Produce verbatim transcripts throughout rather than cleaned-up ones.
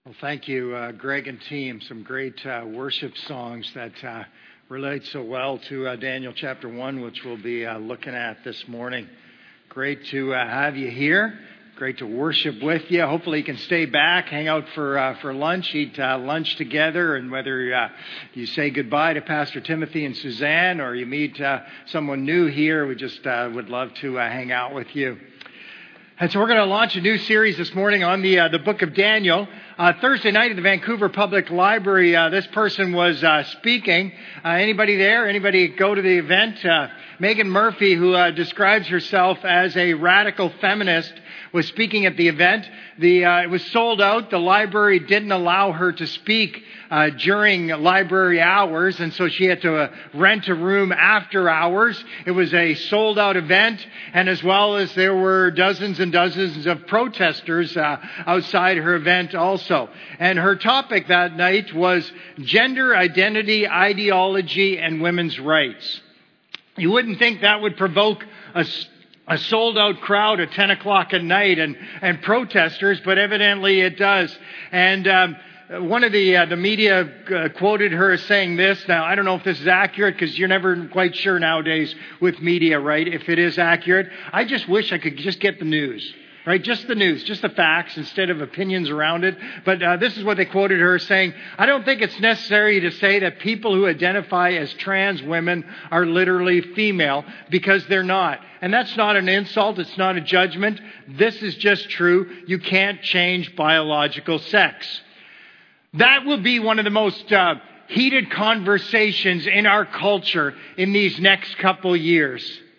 Well, thank you, uh, Greg and team. Some great uh, worship songs that uh, relate so well to uh, Daniel chapter one, which we'll be uh, looking at this morning. Great to uh, have you here. Great to worship with you. Hopefully you can stay back, hang out for uh, for lunch, eat uh, lunch together, and whether uh, you say goodbye to Pastor Timothy and Suzanne or you meet uh, someone new here, we just uh, would love to uh, hang out with you. And so we're going to launch a new series this morning on the uh, the book of Daniel. Uh, Thursday night at the Vancouver Public Library, uh, this person was uh, speaking. Uh, anybody there? Anybody go to the event? Uh, Megan Murphy, who uh, describes herself as a radical feminist, was speaking at the event. The uh, it was sold out. The library didn't allow her to speak uh, during library hours, and so she had to uh, rent a room after hours. It was a sold out event, and as well as there were dozens and dozens of protesters uh, outside her event also. And her topic that night was gender identity, ideology, and women's rights. You wouldn't think that would provoke a A sold-out crowd at ten o'clock at night and, and protesters, but evidently it does. And um, one of the uh, the media uh, quoted her as saying this. Now, I don't know if this is accurate because you're never quite sure nowadays with media, right, if it is accurate. I just wish I could just get the news. Right, just the news, just the facts instead of opinions around it. But uh, this is what they quoted her saying: I don't think it's necessary to say that people who identify as trans women are literally female, because they're not. And that's not an insult. It's not a judgment. This is just true. You can't change biological sex. That will be one of the most uh, heated conversations in our culture in these next couple years.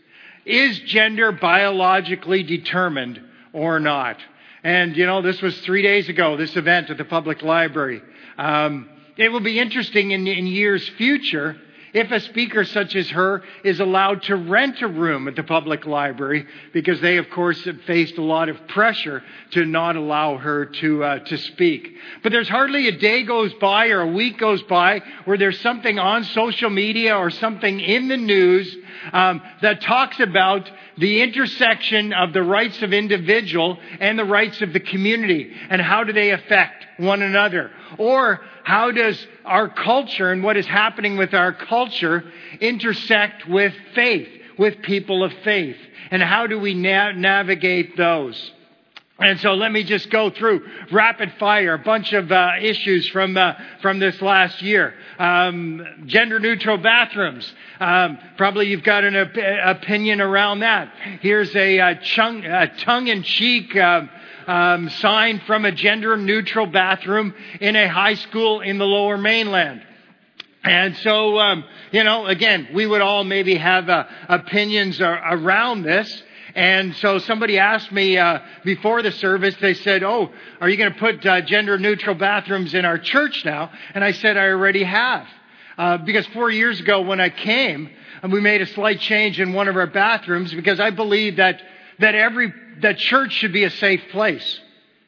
Is gender biologically determined or not? And, you know, this was three days ago, this event at the public library. Um, it will be interesting in, in years future if a speaker such as her is allowed to rent a room at the public library, because they, of course, have faced a lot of pressure to not allow her to uh, to speak. But there's hardly a day goes by or a week goes by where there's something on social media or something in the news um, that talks about the intersection of the rights of individual and the rights of the community, and how do they affect one another? Or how does our culture and what is happening with our culture intersect with faith, with people of faith? And how do we na- navigate those? And so let me just go through rapid fire a bunch of uh, issues from uh, from this last year. Um, gender neutral bathrooms. Um, probably you've got an op- opinion around that. Here's a, uh, chung- a tongue-in-cheek uh, um, sign from a gender neutral bathroom in a high school in the Lower Mainland. And so, um, you know, again, we would all maybe have uh, opinions uh, around this. And so somebody asked me uh, before the service, they said, oh, are you going to put uh, gender-neutral bathrooms in our church now? And I said, I already have. Uh, because four years ago when I came, and we made a slight change in one of our bathrooms, because I believe that that every that church should be a safe place.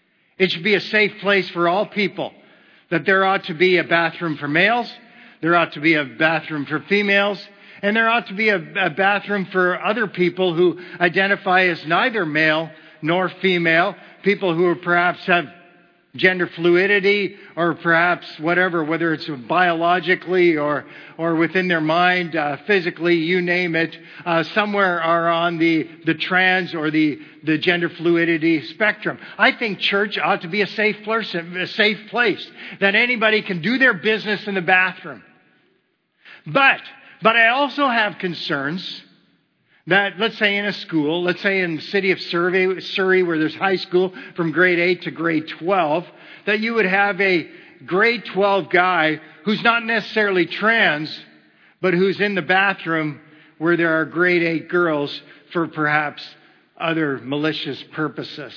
It should be a safe place for all people. That there ought to be a bathroom for males, there ought to be a bathroom for females, and there ought to be a, a bathroom for other people who identify as neither male nor female, people who perhaps have gender fluidity, or perhaps whatever, whether it's biologically or or within their mind, uh, physically, you name it, uh, somewhere are on the, the trans or the, the gender fluidity spectrum. I think church ought to be a safe place, a safe place that anybody can do their business in the bathroom. But But I also have concerns that, let's say in a school, let's say in the city of Surrey, Surrey, where there's high school from grade eight to grade twelve, that you would have a grade twelve guy who's not necessarily trans, but who's in the bathroom where there are grade eight girls for perhaps other malicious purposes.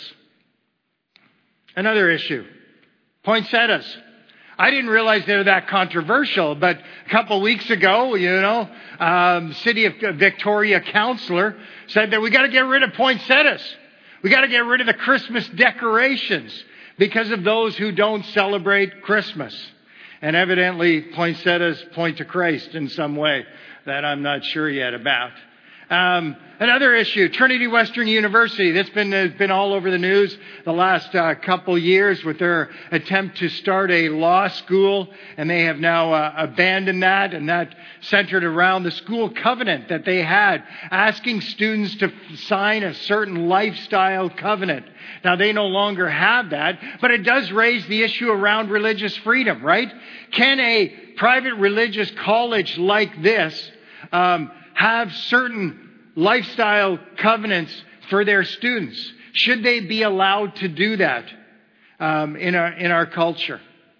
Another issue, poinsettias. I didn't realize they were that controversial, but a couple of weeks ago, you know, um, City of Victoria councillor said that we got to get rid of poinsettias. We got to get rid of the Christmas decorations because of those who don't celebrate Christmas. And evidently, poinsettias point to Christ in some way that I'm not sure yet about. Um, another issue, Trinity Western University. That's been has been all over the news the last uh, couple years with their attempt to start a law school, and they have now uh, abandoned that, and that centered around the school covenant that they had, asking students to sign a certain lifestyle covenant. Now, they no longer have that, but it does raise the issue around religious freedom, right? Can a private religious college like this um, have certain lifestyle covenants for their students? Should they be allowed to do that um, in our in our culture?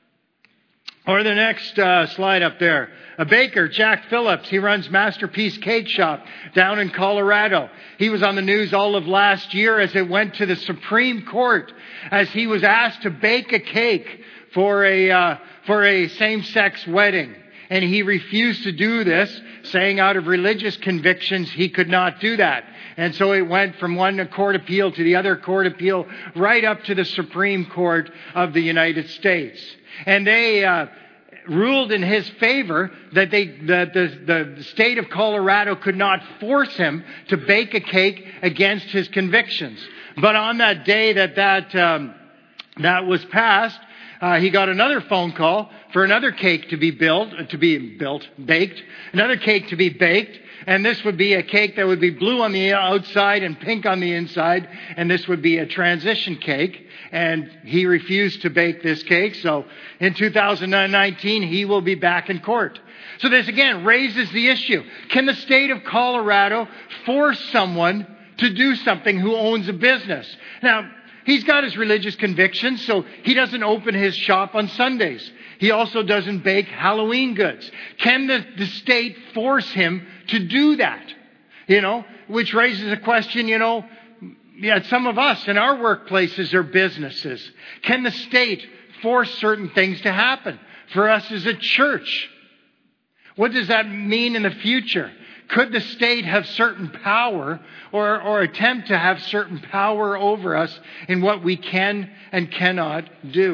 Or the next uh, slide up there. A baker, Jack Phillips, he runs Masterpiece Cake Shop down in Colorado. He was on the news all of last year as it went to the Supreme Court as he was asked to bake a cake for a uh, for a same-sex wedding. And he refused to do this, saying out of religious convictions he could not do that. And so it went from one court appeal to the other court appeal, right up to the Supreme Court of the United States. And they uh, ruled in his favor that they that the, the state of Colorado could not force him to bake a cake against his convictions. But on that day that that, um, that was passed, Uh, he got another phone call for another cake to be built, to be built, baked, another cake to be baked. And this would be a cake that would be blue on the outside and pink on the inside. And this would be a transition cake. And he refused to bake this cake. So in two thousand nineteen, he will be back in court. So this again raises the issue. Can the state of Colorado force someone to do something who owns a business? Now, he's got his religious convictions, so he doesn't open his shop on Sundays. He also doesn't bake Halloween goods. Can the, the state force him to do that? You know, which raises a question, you know, yeah, some of us in our workplaces or businesses, can the state force certain things to happen for us as a church? What does that mean in the future? Could the state have certain power or, or attempt to have certain power over us in what we can and cannot do?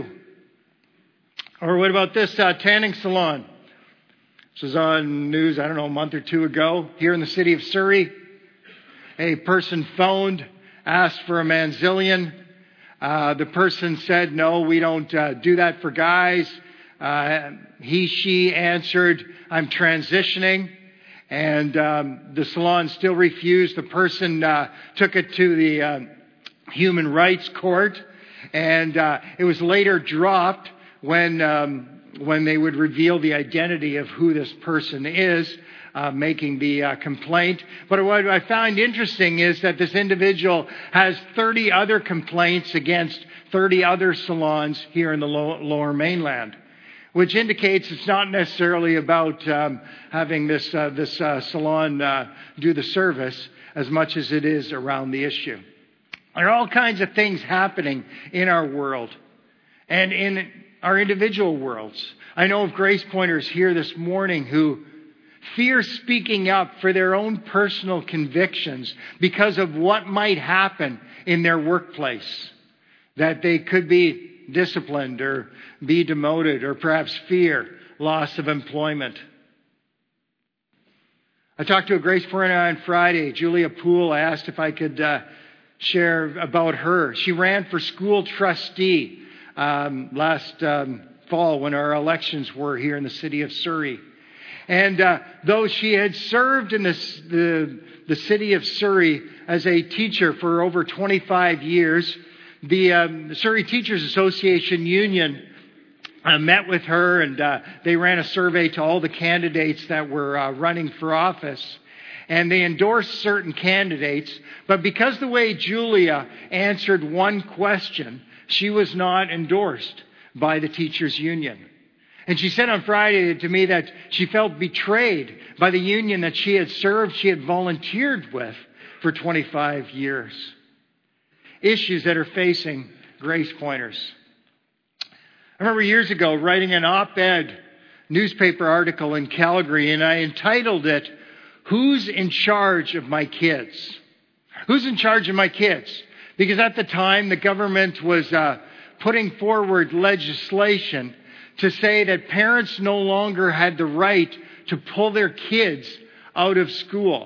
Or what about this uh, tanning salon? This was on news, I don't know, a month or two ago here in the city of Surrey. A person phoned, asked for a manzillion. Uh, the person said, no, we don't uh, do that for guys. Uh, he, she answered, I'm transitioning. And um, the salon still refused. The person uh, took it to the uh, Human Rights Court, and uh, it was later dropped when um, when they would reveal the identity of who this person is uh, making the uh, complaint. But what I find interesting is that this individual has thirty other complaints against thirty other salons here in the Lower Mainland, which indicates it's not necessarily about um, having this uh, this uh, salon uh, do the service as much as it is around the issue. There are all kinds of things happening in our world and in our individual worlds. I know of Grace Pointers here this morning who fear speaking up for their own personal convictions because of what might happen in their workplace, that they could be disciplined or be demoted, or perhaps fear loss of employment. I talked to a Grace Pointer on Friday, Julia Poole. I asked if I could uh, share about her. She ran for school trustee um, last um, fall when our elections were here in the city of Surrey. And uh, though she had served in this, the, the city of Surrey as a teacher for over twenty-five years, the, um, the Surrey Teachers Association Union uh, met with her, and uh, they ran a survey to all the candidates that were uh, running for office. And they endorsed certain candidates, but because the way Julia answered one question, she was not endorsed by the teachers union. And she said on Friday to me that she felt betrayed by the union that she had served, she had volunteered with for twenty-five years. Issues that are facing Grace Pointers. I remember years ago writing an op-ed newspaper article in Calgary, and I entitled it, Who's in Charge of My Kids? Who's in charge of my kids? Because at the time, the government was uh, putting forward legislation to say that parents no longer had the right to pull their kids out of school.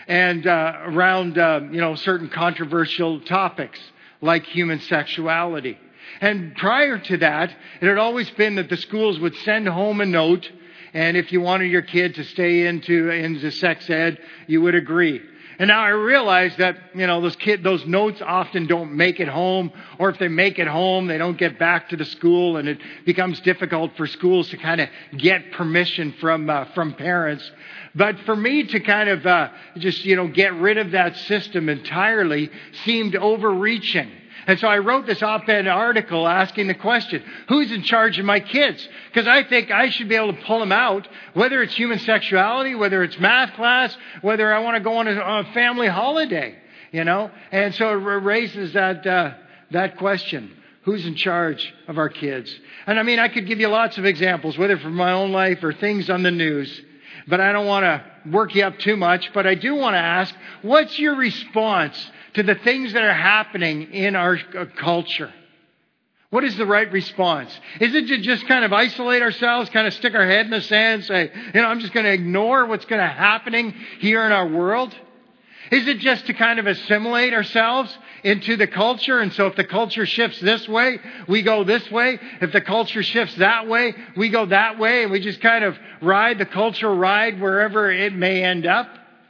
and uh, around uh, you know certain controversial topics like human sexuality. And prior to that, it had always been that the schools would send home a note, and if you wanted your kid to stay into into sex ed, you would agree. And now I realize that, you know, those kid, those notes often don't make it home, or if they make it home, they don't get back to the school, and it becomes difficult for schools to kind of get permission from uh, from parents. But for me to kind of uh, just, you know, get rid of that system entirely seemed overreaching. And so I wrote this op-ed article asking the question, who's in charge of my kids? Because I think I should be able to pull them out, whether it's human sexuality, whether it's math class, whether I want to go on a, on a family holiday, you know? And so it raises that, uh, that question, who's in charge of our kids? And I mean, I could give you lots of examples, whether from my own life or things on the news, but I don't want to work you up too much. But I do want to ask, what's your response to the things that are happening in our culture? What is the right response? Is it to just kind of isolate ourselves, kind of stick our head in the sand and say, you know, I'm just going to ignore what's going to happening here in our world? Is it just to kind of assimilate ourselves into the culture? And so if the culture shifts this way, we go this way. If the culture shifts that way, we go that way. And we just kind of ride the cultural ride wherever it may end up?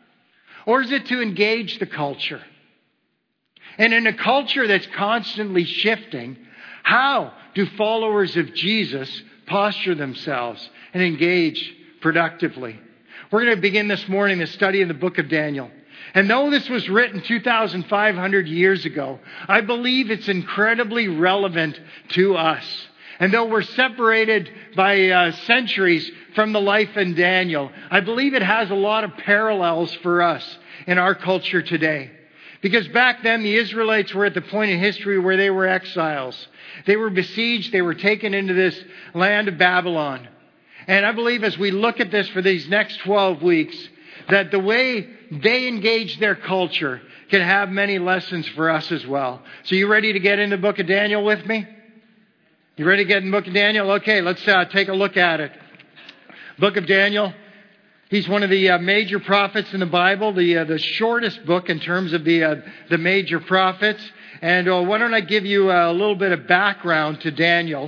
Or is it to engage the culture? And in a culture that's constantly shifting, how do followers of Jesus posture themselves and engage productively? We're going to begin this morning the study in the book of Daniel. And though this was written two thousand five hundred years ago, I believe it's incredibly relevant to us. And though we're separated by uh, centuries from the life in Daniel, I believe it has a lot of parallels for us in our culture today. Because back then, the Israelites were at the point in history where they were exiles. They were besieged. They were taken into this land of Babylon. And I believe as we look at this for these next twelve weeks, that the way they engage their culture can have many lessons for us as well. So you ready to get into the book of Daniel with me? You ready to get in the book of Daniel? Okay, let's uh, take a look at it. Book of Daniel. He's one of the uh, major prophets in the Bible, the uh, the shortest book in terms of the uh, the major prophets. And uh, why don't I give you a little bit of background to Daniel?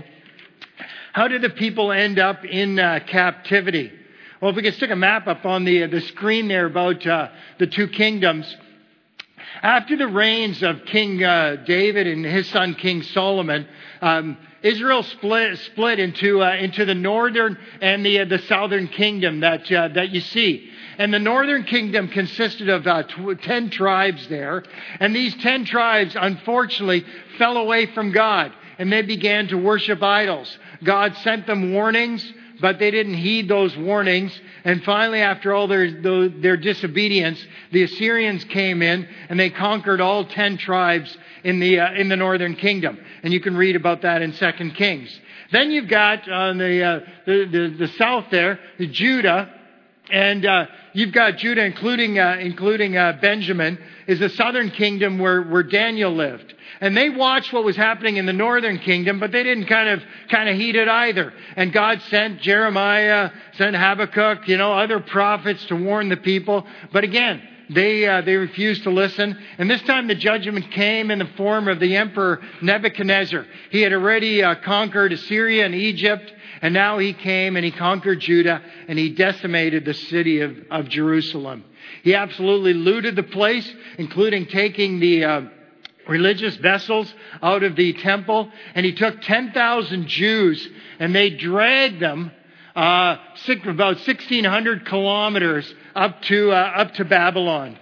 How did the people end up in uh, captivity? Well, if we could stick a map up on the uh, the screen there about uh, the two kingdoms. After the reigns of King uh, David and his son King Solomon, um, Israel split split into uh, into the northern and the uh, the southern kingdom that uh, that you see. And the northern kingdom consisted of uh, tw- ten tribes there, and these ten tribes unfortunately fell away from God, and they began to worship idols. God sent them warnings, but they didn't heed those warnings. And finally, after all their, their disobedience, the Assyrians came in and they conquered all ten tribes in the uh, in the northern kingdom. And you can read about that in Second Kings. Then you've got on the, uh, the, the the south there, Judah, and uh, you've got Judah, including uh, including uh, Benjamin, is the southern kingdom where where Daniel lived. And they watched what was happening in the northern kingdom, but they didn't kind of kind of heed it either. And God sent Jeremiah, sent Habakkuk, you know, other prophets to warn the people. But again, they uh, they refused to listen. And this time the judgment came in the form of the emperor Nebuchadnezzar. He had already uh, conquered Assyria and Egypt, and now he came and he conquered Judah, and he decimated the city of, of Jerusalem. He absolutely looted the place, including taking the Uh, religious vessels out of the temple, and he took ten thousand Jews and they dragged them uh, six, about sixteen hundred kilometers up to uh, up to Babylon,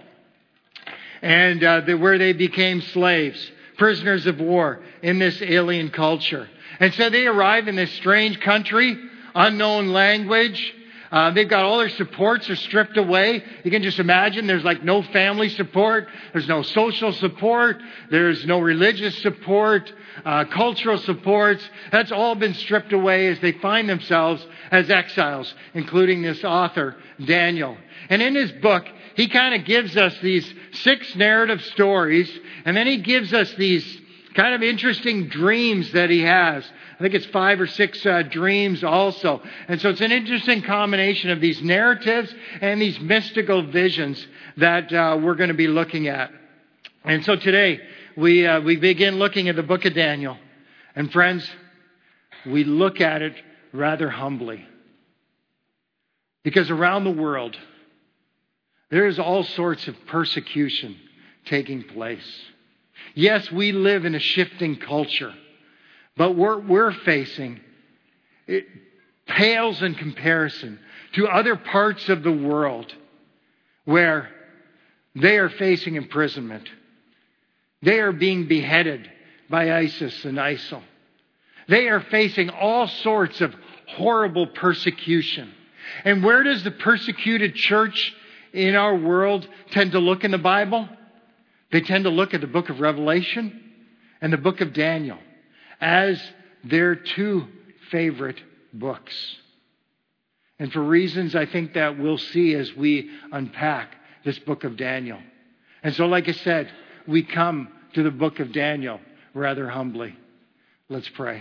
and uh, the, where they became slaves, prisoners of war in this alien culture. And so they arrive in this strange country, unknown language. Uh, they've got all their supports are stripped away. You can just imagine there's like no family support. There's no social support. There's no religious support, uh, cultural supports. That's all been stripped away as they find themselves as exiles, including this author, Daniel. And in his book, he kind of gives us these six narrative stories, and then he gives us these kind of interesting dreams that he has I think it's five or six uh, dreams also. And so it's an interesting combination of these narratives and these mystical visions that uh, we're going to be looking at. And so today we uh, we begin looking at the book of Daniel. And friends, we look at it rather humbly. Because around the world, there is all sorts of persecution taking place. Yes, we live in a shifting culture, but what we're facing, it pales in comparison to other parts of the world where they are facing imprisonment. They are being beheaded by ISIS and ISIL. They are facing all sorts of horrible persecution. And where does the persecuted church in our world tend to look in the Bible? They tend to look at the book of Revelation and the book of Daniel as their two favorite books. And for reasons I think that we'll see as we unpack this book of Daniel. And so, like I said, we come to the book of Daniel rather humbly. Let's pray.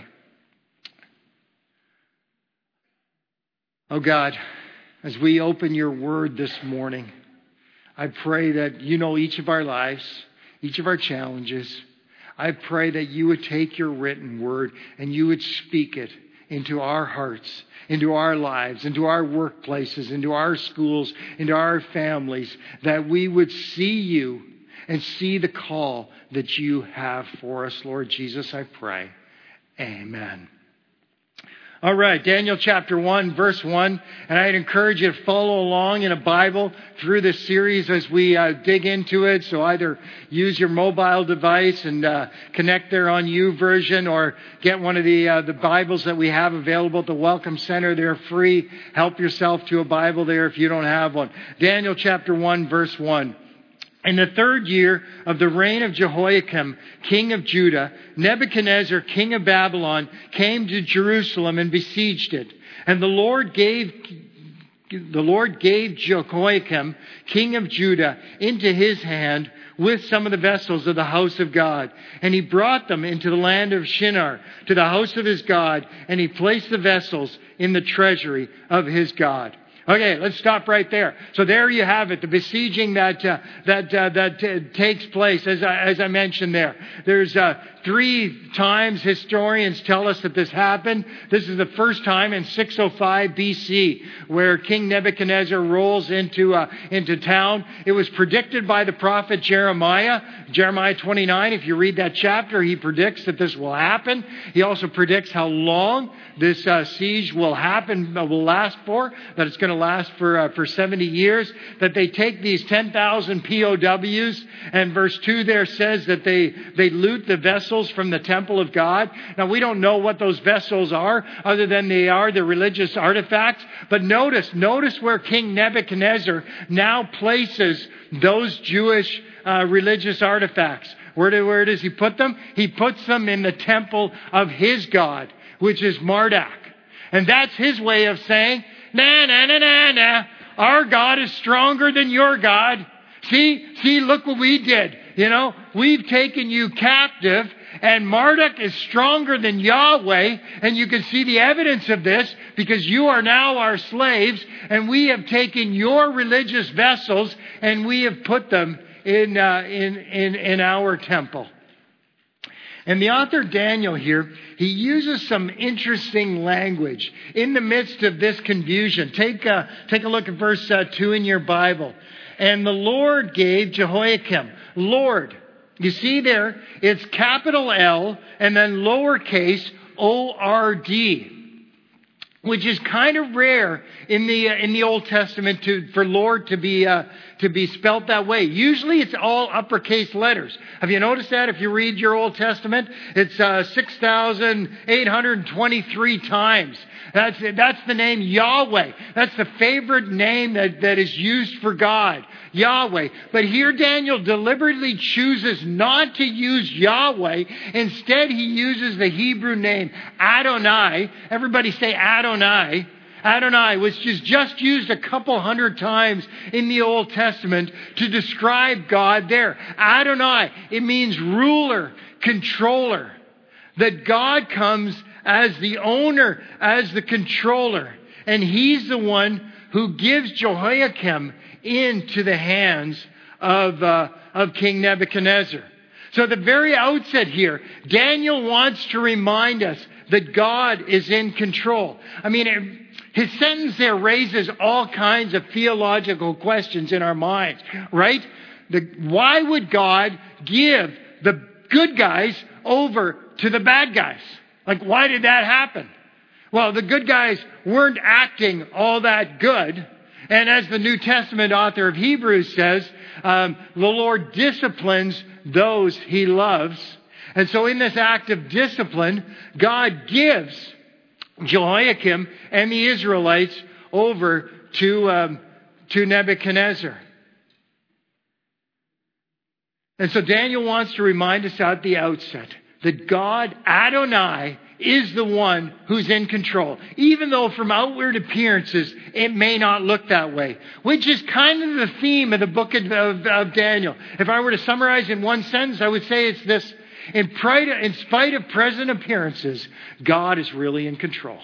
Oh God, as we open your word this morning, I pray that you know each of our lives, each of our challenges. I pray that you would take your written word and you would speak it into our hearts, into our lives, into our workplaces, into our schools, into our families, that we would see you and see the call that you have for us. Lord Jesus, I pray. Amen. All right, Daniel chapter one, verse one. And I'd encourage you to follow along in a Bible through this series as we uh, dig into it. So either use your mobile device and uh, connect there on YouVersion, or get one of the uh, the Bibles that we have available at the Welcome Center. They're free. Help yourself to a Bible there if you don't have one. Daniel chapter one, verse one. In the third year of the reign of Jehoiakim, king of Judah, Nebuchadnezzar, king of Babylon, came to Jerusalem and besieged it. And the Lord gave the Lord gave Jehoiakim, king of Judah, into his hand with some of the vessels of the house of God. And he brought them into the land of Shinar, to the house of his God, and he placed the vessels in the treasury of his God. Okay, let's stop right there. So there you have it, the besieging that uh, that uh, that uh, takes place, as I, as I mentioned there. There's uh, three times historians tell us that this happened. This is the first time in six oh five B C where King Nebuchadnezzar rolls into uh, into town. It was predicted by the prophet Jeremiah, Jeremiah twenty-nine. If you read that chapter, he predicts that this will happen. He also predicts how long this uh, siege will happen, uh, will last for, that it's going to last for uh, for seventy years, that they take these ten thousand P O Ws, and verse two there says that they, they loot the vessels from the temple of God. Now, we don't know what those vessels are, other than they are the religious artifacts. But notice, notice where King Nebuchadnezzar now places those Jewish uh, religious artifacts. Where, do, where does he put them? He puts them in the temple of his God, which is Marduk. And that's his way of saying, nah, nah, nah, nah, nah. Our God is stronger than your God. See, see, look what we did. You know, we've taken you captive, and Marduk is stronger than Yahweh. And you can see the evidence of this because you are now our slaves, and we have taken your religious vessels and we have put them in uh, in, in in our temple. And the author Daniel here, he uses some interesting language in the midst of this confusion. Take a, take a look at verse uh, two in your Bible. And the Lord gave Jehoiakim, Lord. You see there, it's capital L and then lowercase O R D, which is kind of rare in the uh, in the Old Testament to for Lord to be uh, to be spelt that way. Usually it's all uppercase letters. Have you noticed that? If you read your Old Testament, it's uh, six thousand eight hundred twenty-three times. That's that's the name Yahweh. That's the favorite name that, that is used for God, Yahweh. But here Daniel deliberately chooses not to use Yahweh. Instead, he uses the Hebrew name Adonai. Everybody say Adonai. Adonai, which is just used a couple hundred times in the Old Testament to describe God there. Adonai, it means ruler, controller. That God comes as the owner, as the controller. And he's the one who gives Jehoiakim into the hands of, uh, of King Nebuchadnezzar. So at the very outset here, Daniel wants to remind us that God is in control. I mean, it, his sentence there raises all kinds of theological questions in our minds, right? The, why would God give the good guys over to the bad guys? Like, why did that happen? Well, the good guys weren't acting all that good. And as the New Testament author of Hebrews says, um, the Lord disciplines those he loves. And so in this act of discipline, God gives Jehoiakim and the Israelites over to, um, to Nebuchadnezzar. And so Daniel wants to remind us at the outset that God, Adonai, is the one who's in control. Even though from outward appearances, it may not look that way. Which is kind of the theme of the book of, of, of Daniel. If I were to summarize in one sentence, I would say it's this. In, pride, in spite of present appearances, God is really in control.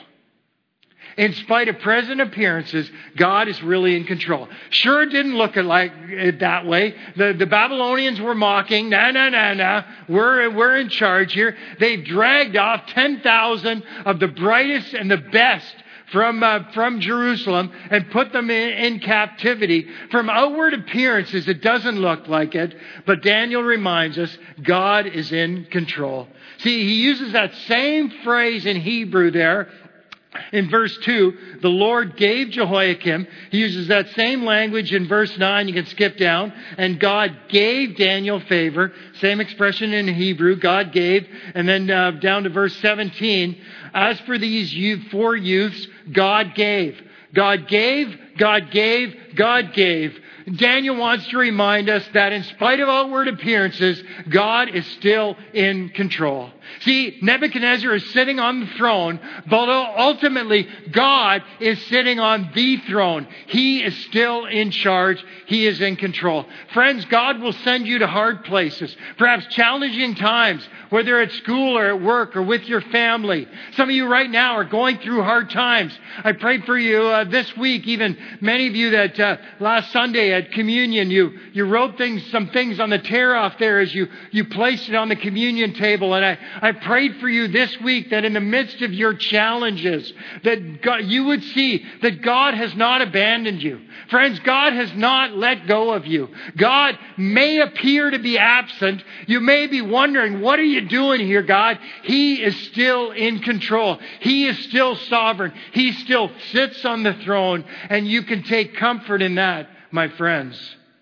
In spite of present appearances, God is really in control. Sure, it didn't look like it that way. The, the Babylonians were mocking. No, no, no, no. We're, we're in charge here. They've dragged off ten thousand of the brightest and the best from, uh, from Jerusalem and put them in, in captivity. From outward appearances, it doesn't look like it. But Daniel reminds us, God is in control. See, he uses that same phrase in Hebrew there. In verse two, the Lord gave Jehoiakim. He uses that same language in verse nine. You can skip down. And God gave Daniel favor. Same expression in Hebrew. God gave. And then uh, down to verse seventeen. As for these youth, four youths, God gave. God gave, God gave, God gave. Daniel wants to remind us that in spite of outward appearances, God is still in control. See, Nebuchadnezzar is sitting on the throne, but ultimately God is sitting on the throne. He is still in charge. He is in control. Friends, God will send you to hard places, perhaps challenging times, whether at school or at work or with your family. Some of you right now are going through hard times. I prayed for you uh, this week, even many of you that uh, last Sunday at communion, you, you wrote things, some things on the tear-off there as you, you placed it on the communion table. And I, I prayed for you this week that in the midst of your challenges, that God, you would see that God has not abandoned you. Friends, God has not let go of you. God may appear to be absent. You may be wondering, what are you doing here, God? He is still in control. He is still sovereign. He still sits on the throne, and you can take comfort in that, my friends.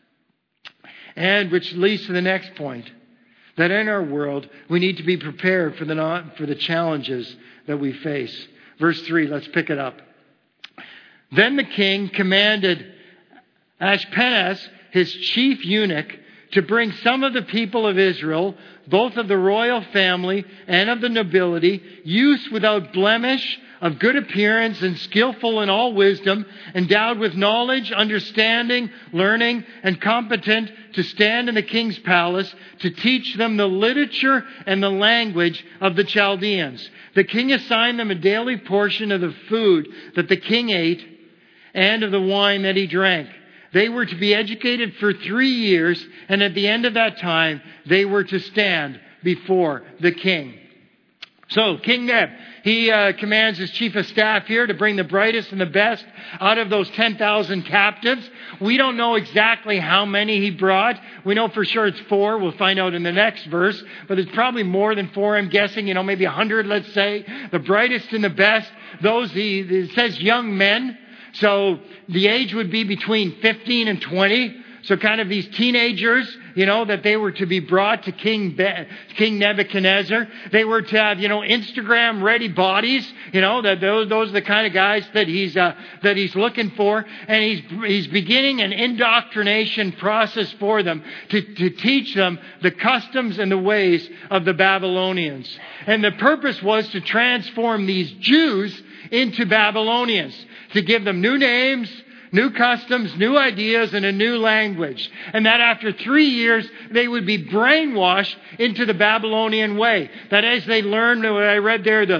And which leads to the next point, that in our world, we need to be prepared for the, for the challenges that we face. Verse three, let's pick it up. Then the king commanded Ashpenaz, his chief eunuch, to bring some of the people of Israel, both of the royal family and of the nobility, youths without blemish, of good appearance and skillful in all wisdom, endowed with knowledge, understanding, learning, and competent to stand in the king's palace, to teach them the literature and the language of the Chaldeans. The king assigned them a daily portion of the food that the king ate and of the wine that he drank. They were to be educated for three years, and at the end of that time, they were to stand before the king. So, King Neb, he uh, commands his chief of staff here to bring the brightest and the best out of those ten thousand captives. We don't know exactly how many he brought. We know for sure it's four. We'll find out in the next verse. But it's probably more than four, I'm guessing. You know, maybe a hundred, let's say. The brightest and the best. Those, he, it says young men. So the age would be between fifteen and twenty. So kind of these teenagers, you know, that they were to be brought to King Be- King Nebuchadnezzar. They were to have, you know, Instagram ready bodies. You know, that those those are the kind of guys that he's uh, that he's looking for, and he's he's beginning an indoctrination process for them to to teach them the customs and the ways of the Babylonians. And the purpose was to transform these Jews into Babylonians, to give them new names, new customs, new ideas, and a new language. And that after three years, they would be brainwashed into the Babylonian way. That as they learn, what I read there, the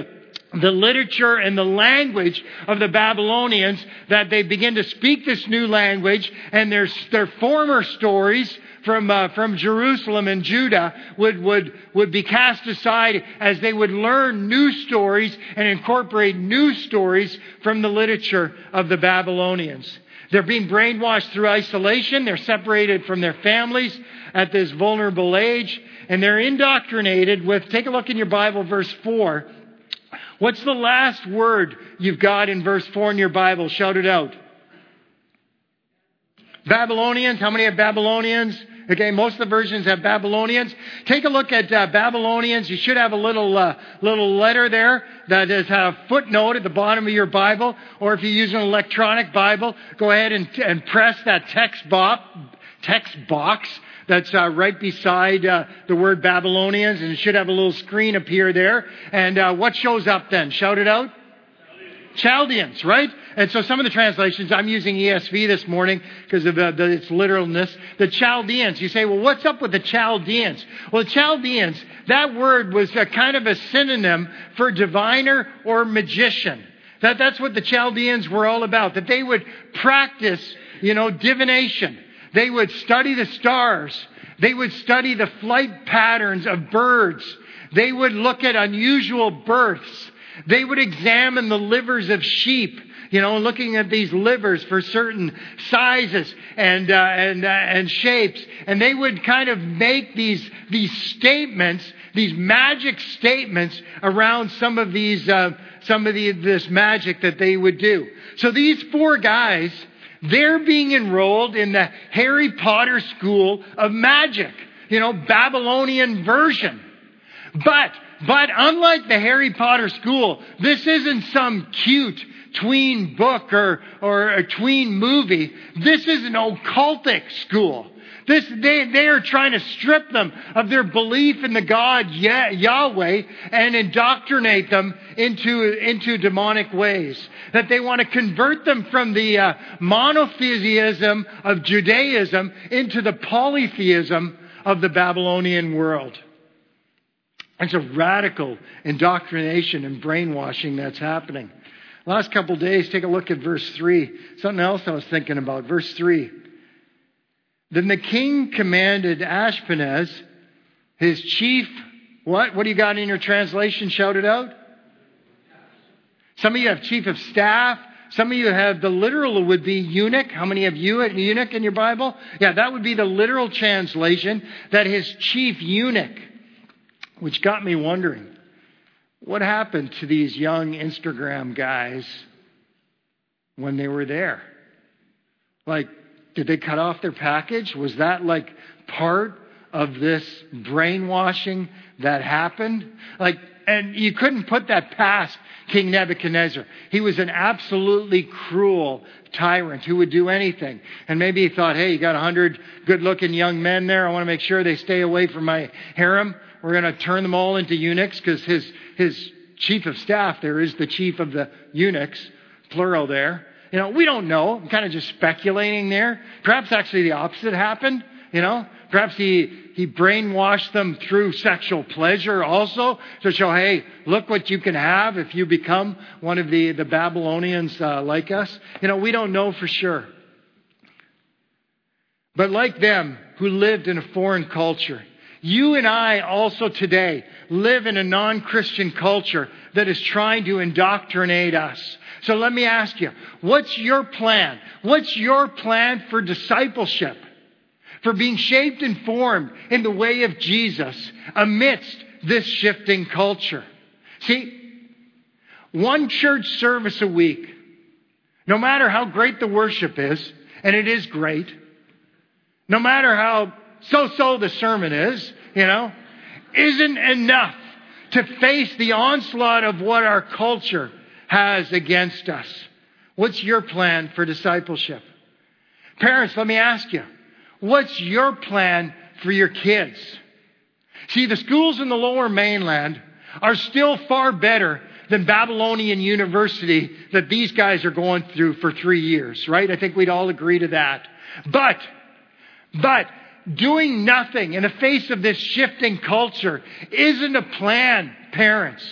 the literature and the language of the Babylonians, that they begin to speak this new language, and their, their former stories from uh, from Jerusalem and Judah would, would, would be cast aside as they would learn new stories and incorporate new stories from the literature of the Babylonians. They're being brainwashed through isolation. They're separated from their families at this vulnerable age, and they're indoctrinated with, take a look in your Bible, verse four. What's the last word you've got in verse four in your Bible? Shout it out. Babylonians. How many have Babylonians? Okay, most of the versions have Babylonians. Take a look at uh, Babylonians. You should have a little uh, little letter there that is a footnote at the bottom of your Bible. Or if you use an electronic Bible, go ahead and, and press that text box, text box that's uh, right beside uh, the word Babylonians. And it should have a little screen appear there. And uh, what shows up then? Shout it out. Chaldeans, right? And so some of the translations, I'm using E S V this morning because of the, the, its literalness. The Chaldeans, you say, well, what's up with the Chaldeans? Well, the Chaldeans, that word was a kind of a synonym for diviner or magician. That, that's what the Chaldeans were all about, that they would practice, you know, divination. They would study the stars. They would study the flight patterns of birds. They would look at unusual births. They would examine the livers of sheep, you know, looking at these livers for certain sizes and uh, and uh, and shapes, and they would kind of make these these statements, these magic statements around some of these uh, some of the this magic that they would do. So these four guys, they're being enrolled in the Harry Potter School of Magic, you know, Babylonian version, but. But unlike the Harry Potter School, this isn't some cute tween book or, or a tween movie. This is an occultic school. This, they, they are trying to strip them of their belief in the God Yahweh and indoctrinate them into, into demonic ways. That they want to convert them from the uh, monotheism of Judaism into the polytheism of the Babylonian world. It's a radical indoctrination and brainwashing that's happening. Last couple of days, take a look at verse three. Something else I was thinking about. Verse three. Then the king commanded Ashpenaz, his chief, what? What do you got in your translation? Shout it out. Some of you have chief of staff. Some of you have the literal would be eunuch. How many have you eunuch in your Bible? Yeah, that would be the literal translation, that his chief eunuch. Which got me wondering, what happened to these young Instagram guys when they were there? Like, did they cut off their package? Was that like part of this brainwashing that happened? Like, and you couldn't put that past King Nebuchadnezzar. He was an absolutely cruel tyrant who would do anything. And maybe he thought, hey, you got a hundred good-looking young men there. I want to make sure they stay away from my harem. We're going to turn them all into eunuchs, because his his chief of staff there is the chief of the eunuchs, plural there. You know, we don't know. I'm kind of just speculating there. Perhaps actually the opposite happened. You know, perhaps he he brainwashed them through sexual pleasure also to show, hey, look what you can have if you become one of the the Babylonians uh, like us. You know, we don't know for sure. But like them who lived in a foreign culture, you and I also today live in a non-Christian culture that is trying to indoctrinate us. So let me ask you, what's your plan? What's your plan for discipleship? For being shaped and formed in the way of Jesus amidst this shifting culture? See, one church service a week, no matter how great the worship is, and it is great, no matter how so-so the sermon is, you know, isn't enough to face the onslaught of what our culture has against us. What's your plan for discipleship? Parents, let me ask you, what's your plan for your kids? See, the schools in the Lower Mainland are still far better than Babylonian University that these guys are going through for three years, right? I think we'd all agree to that. But, but, doing nothing in the face of this shifting culture isn't a plan, parents.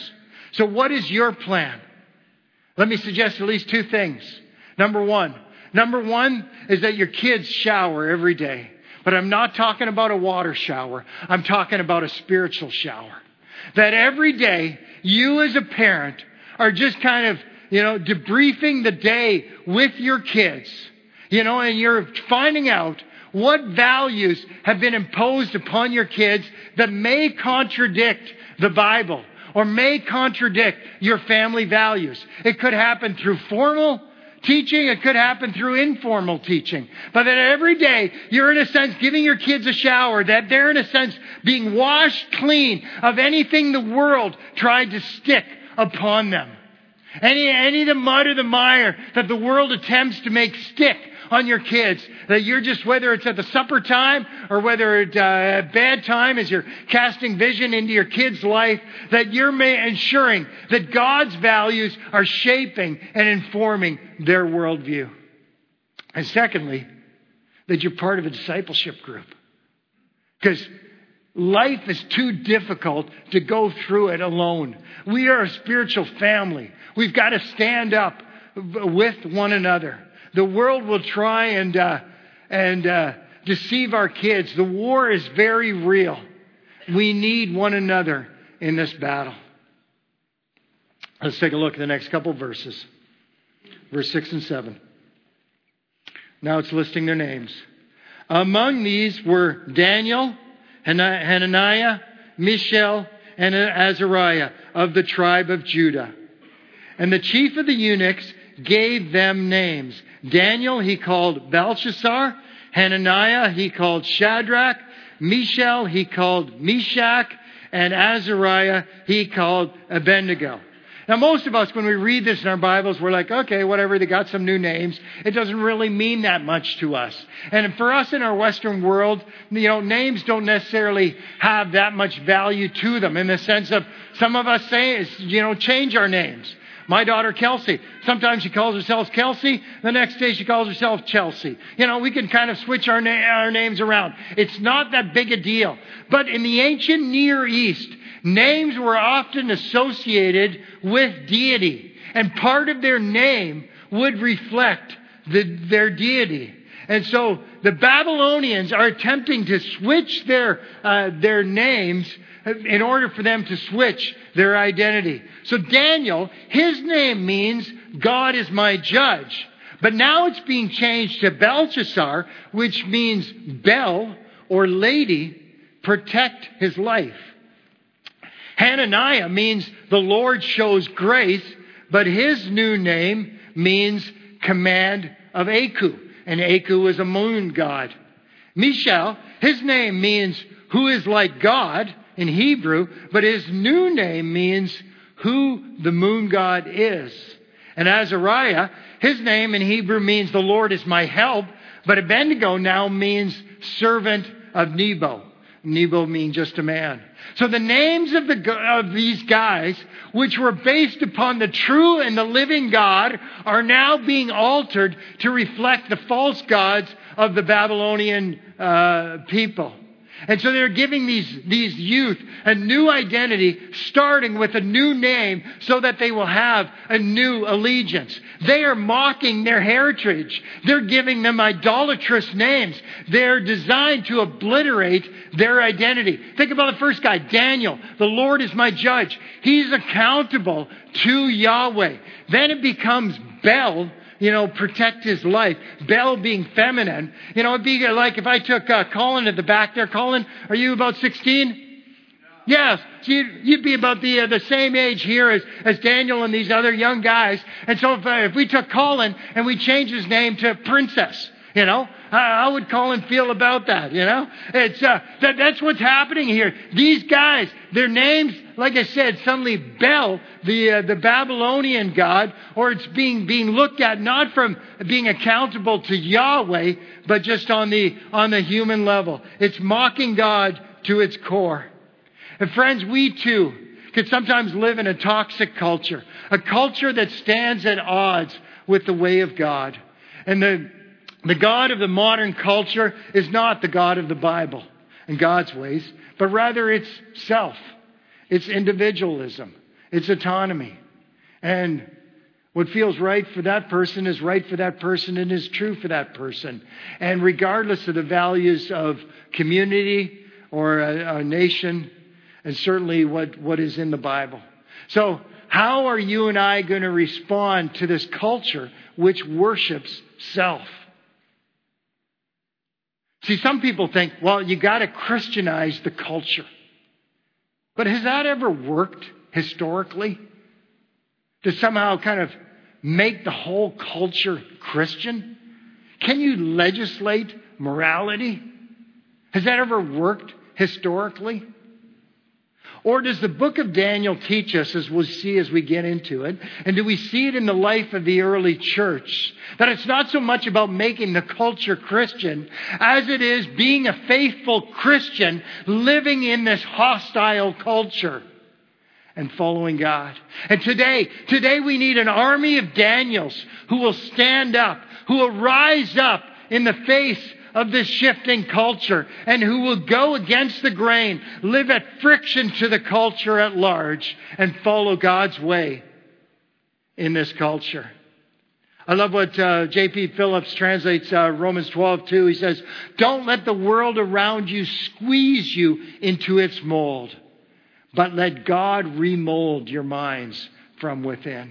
So what is your plan? Let me suggest at least two things. Number one. Number one is that your kids shower every day. But I'm not talking about a water shower. I'm talking about a spiritual shower. That every day, you as a parent are just kind of, you know, debriefing the day with your kids. You know, and you're finding out what values have been imposed upon your kids that may contradict the Bible or may contradict your family values. It could happen through formal teaching. It could happen through informal teaching. But that every day you're in a sense giving your kids a shower. That they're in a sense being washed clean of anything the world tried to stick upon them. Any, any of the mud or the mire that the world attempts to make stick on your kids. That you're just, whether it's at the supper time or whether it's uh, at bad time as you're casting vision into your kid's life, that you're ma- ensuring that God's values are shaping and informing their worldview. And secondly, that you're part of a discipleship group. Because life is too difficult to go through it alone. We are a spiritual family. We've got to stand up with one another. The world will try and uh, and uh, deceive our kids. The war is very real. We need one another in this battle. Let's take a look at the next couple verses. Verse six and seven. Now it's listing their names. Among these were Daniel, Hananiah, Mishael, and Azariah of the tribe of Judah. And the chief of the eunuchs gave them names. Daniel he called Belshazzar. Hananiah he called Shadrach. Mishael he called Meshach. And Azariah he called Abednego. Now most of us, when we read this in our Bibles, we're like, okay, whatever, they got some new names. It doesn't really mean that much to us. And for us in our Western world, you know, names don't necessarily have that much value to them in the sense of some of us say, you know, change our names. My daughter, Kelsey, sometimes she calls herself Kelsey. The next day she calls herself Chelsea. You know, we can kind of switch our, na- our names around. It's not that big a deal. But in the ancient Near East, names were often associated with deity. And part of their name would reflect the, their deity. And so the Babylonians are attempting to switch their uh, their names in order for them to switch their identity. So Daniel, his name means God is my judge. But now it's being changed to Belshazzar, which means Bel or lady, protect his life. Hananiah means the Lord shows grace, but his new name means command of Aku. And Aku is a moon god. Mishael, his name means who is like God in Hebrew, but his new name means who the moon god is. And Azariah, his name in Hebrew means the Lord is my help, but Abednego now means servant of Nebo. Nebo means just a man. So the names of the of these guys, which were based upon the true and the living God, are now being altered to reflect the false gods of the Babylonian uh, people. And so they're giving these, these youth a new identity, starting with a new name so that they will have a new allegiance. They are mocking their heritage. They're giving them idolatrous names. They're designed to obliterate their identity. Think about the first guy, Daniel. The Lord is my judge. He's accountable to Yahweh. Then it becomes Bel. You know, protect his life. Bel being feminine. You know, it'd be like if I took uh, Colin at the back there. Colin, are you about sixteen? Yes. So you'd, you'd be about the uh, the same age here as, as Daniel and these other young guys. And so if, uh, if we took Colin and we changed his name to Princess, you know, how, how would Colin feel about that? You know, it's uh, that, that's what's happening here. These guys, their names, like I said, suddenly Bel, the uh, the Babylonian god, or it's being being looked at not from being accountable to Yahweh, but just on the on the human level. It's mocking God to its core. And friends, we too can sometimes live in a toxic culture, a culture that stands at odds with the way of God. And the the God of the modern culture is not the God of the Bible and God's ways, but rather it's self. It's individualism. It's autonomy. And what feels right for that person is right for that person and is true for that person. And regardless of the values of community or a, a nation, and certainly what, what is in the Bible. So how are you and I going to respond to this culture which worships self? See, some people think, well, you got to Christianize the culture. But has that ever worked historically? To somehow kind of make the whole culture Christian? Can you legislate morality? Has that ever worked historically? Or does the book of Daniel teach us, as we'll see as we get into it, and do we see it in the life of the early church, that it's not so much about making the culture Christian as it is being a faithful Christian living in this hostile culture and following God. And today, today we need an army of Daniels who will stand up, who will rise up in the face of this shifting culture, and who will go against the grain, live at friction to the culture at large, and follow God's way in this culture. I love what uh, J P Phillips translates uh, Romans twelve two. He says, "Don't let the world around you squeeze you into its mold, but let God remold your minds from within."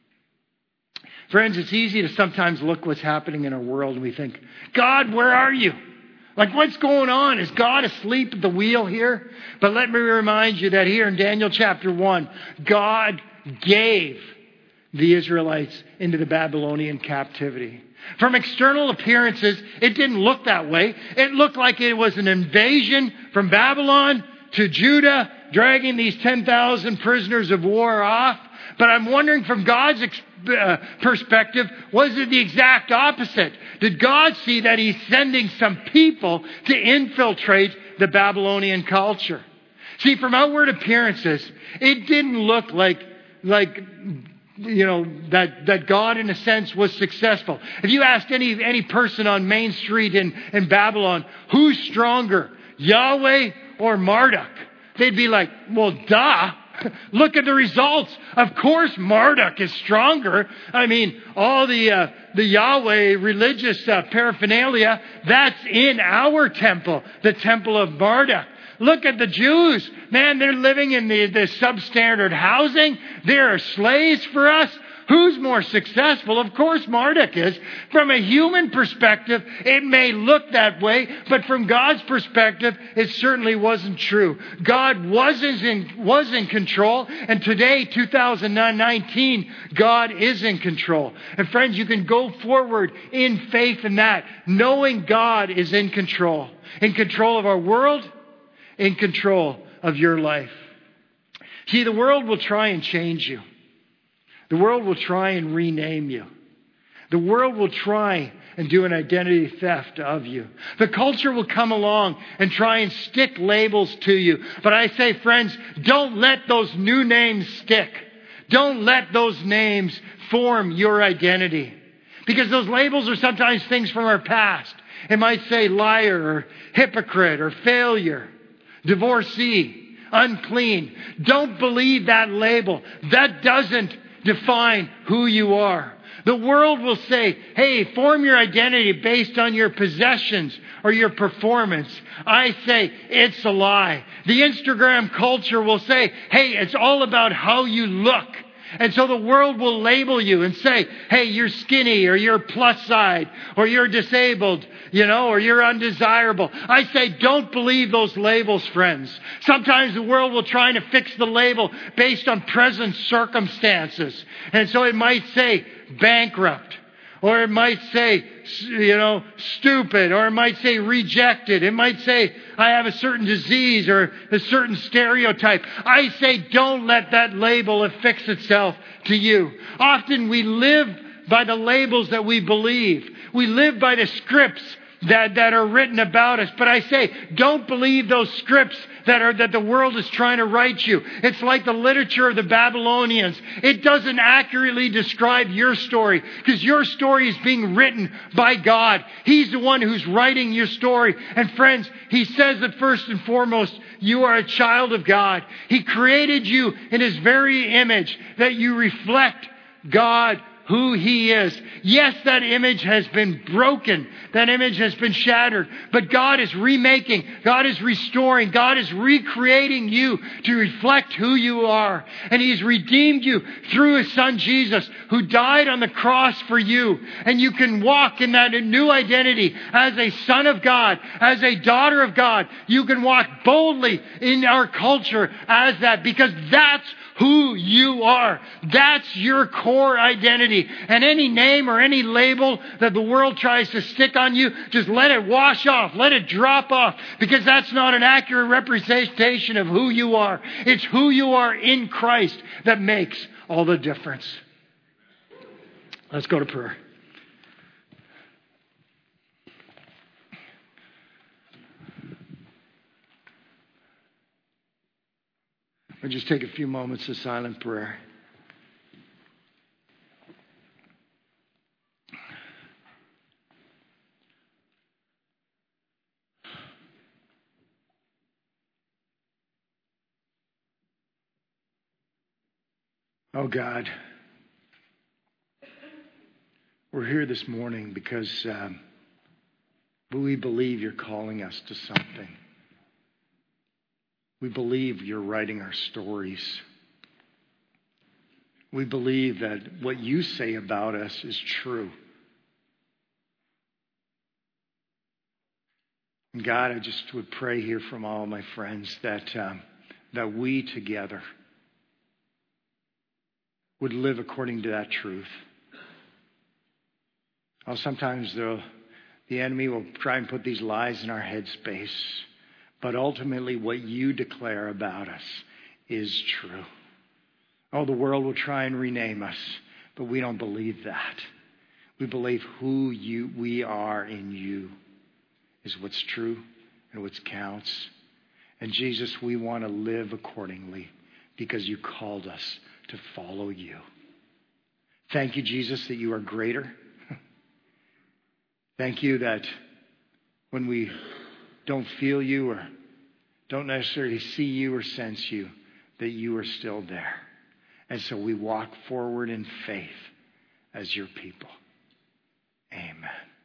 Friends, it's easy to sometimes look what's happening in our world and we think, God, where are you? Like, what's going on? Is God asleep at the wheel here? But let me remind you that here in Daniel chapter one, God gave the Israelites into the Babylonian captivity. From external appearances, it didn't look that way. It looked like it was an invasion from Babylon to Judah, dragging these ten thousand prisoners of war off. But I'm wondering, from God's uh, perspective, was it the exact opposite? Did God see that He's sending some people to infiltrate the Babylonian culture? See, from outward appearances, it didn't look like, like you know, that, that God, in a sense, was successful. If you asked any, any person on Main Street in, in Babylon, who's stronger, Yahweh or Marduk? They'd be like, well, duh. Look at the results. Of course, Marduk is stronger. I mean, all the uh, the Yahweh religious uh, paraphernalia, that's in our temple, the temple of Marduk. Look at the Jews. Man, they're living in the, the substandard housing. They're slaves for us. Who's more successful? Of course, Marduk is. From a human perspective, it may look that way, but from God's perspective, it certainly wasn't true. God was in, was in control, and today, two thousand nineteen, God is in control. And friends, you can go forward in faith in that, knowing God is in control. In control of our world, in control of your life. See, the world will try and change you. The world will try and rename you. The world will try and do an identity theft of you. The culture will come along and try and stick labels to you. But I say, friends, don't let those new names stick. Don't let those names form your identity. Because those labels are sometimes things from our past. It might say liar or hypocrite or failure, divorcee, unclean. Don't believe that label. That doesn't define who you are. The world will say, hey, form your identity based on your possessions or your performance. I say, it's a lie. The Instagram culture will say, hey, it's all about how you look. And so the world will label you and say, hey, you're skinny, or you're plus size, or you're disabled, you know, or you're undesirable. I say, don't believe those labels, friends. Sometimes the world will try to fix the label based on present circumstances. And so it might say bankrupt, or it might say, you know, stupid, or it might say rejected. It might say, I have a certain disease or a certain stereotype. I say, don't let that label affix itself to you. Often we live by the labels that we believe. We live by the scripts that, that are written about us. But I say, don't believe those scripts that are that the world is trying to write you. It's like the literature of the Babylonians. It doesn't accurately describe your story, because your story is being written by God. He's the one who's writing your story. And friends, He says that first and foremost, you are a child of God. He created you in His very image, that you reflect God, who He is. Yes, that image has been broken. That image has been shattered. But God is remaking. God is restoring. God is recreating you to reflect who you are. And He's redeemed you through His Son Jesus, who died on the cross for you. And you can walk in that new identity as a son of God, as a daughter of God. You can walk boldly in our culture as that, because that's who you are. That's your core identity. And any name or any label that the world tries to stick on you, just let it wash off. Let it drop off. Because that's not an accurate representation of who you are. It's who you are in Christ that makes all the difference. Let's go to prayer. We'll just take a few moments of silent prayer. Oh God, we're here this morning because um, we believe You're calling us to something. We believe You're writing our stories. We believe that what You say about us is true. And God, I just would pray here from all my friends that um, that we together would live according to that truth. Oh, sometimes the, the enemy will try and put these lies in our headspace. But ultimately, what You declare about us is true. Oh, the world will try and rename us, but we don't believe that. We believe who you we are in You is what's true and what counts. And Jesus, we want to live accordingly because You called us to follow You. Thank You, Jesus, that You are greater. Thank You that when we don't feel You or don't necessarily see You or sense You, that You are still there. And so we walk forward in faith as Your people. Amen.